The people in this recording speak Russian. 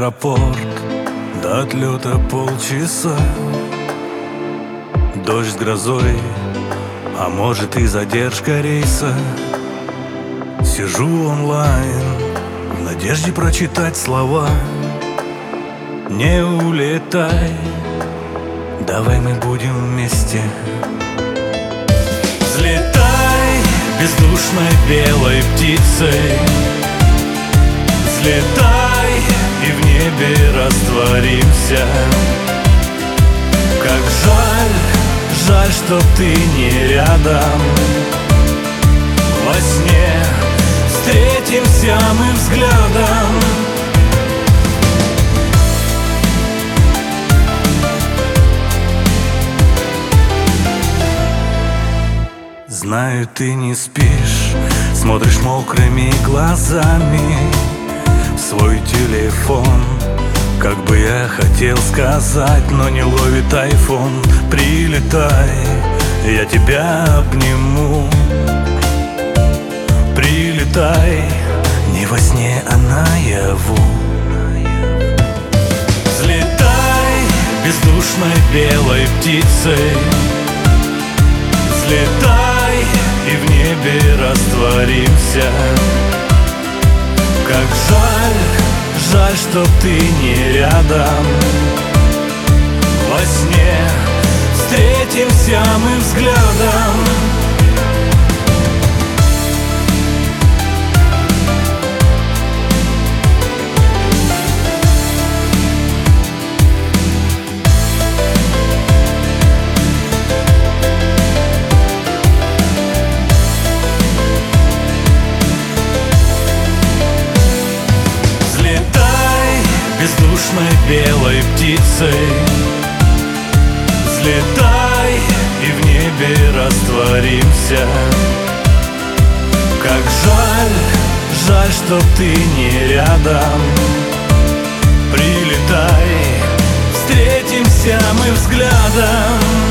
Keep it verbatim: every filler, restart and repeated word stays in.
аэропорт, до отлета полчаса. Дождь с грозой, а может и задержка рейса. Сижу онлайн в надежде прочитать слова. Не улетай, давай мы будем вместе. Взлетай бездушной белой птицей. Взлетай и в небе растворимся. Как жаль, жаль, что ты не рядом. Во сне встретимся мы взглядом. Знаю, ты не спишь, смотришь мокрыми глазами в свой телефон. Как бы я хотел сказать, но не ловит айфон. Прилетай, я тебя обниму. Прилетай, не во сне, а наяву. Взлетай бездушной белой птицей. Взлетай и в небе растворимся. Как жаль, жаль, что ты не рядом. Во сне встретимся мы взглядом. Бездушной белой птицей. Взлетай и в небе растворимся. Как жаль, жаль, что ты не рядом. Прилетай, встретимся мы взглядом.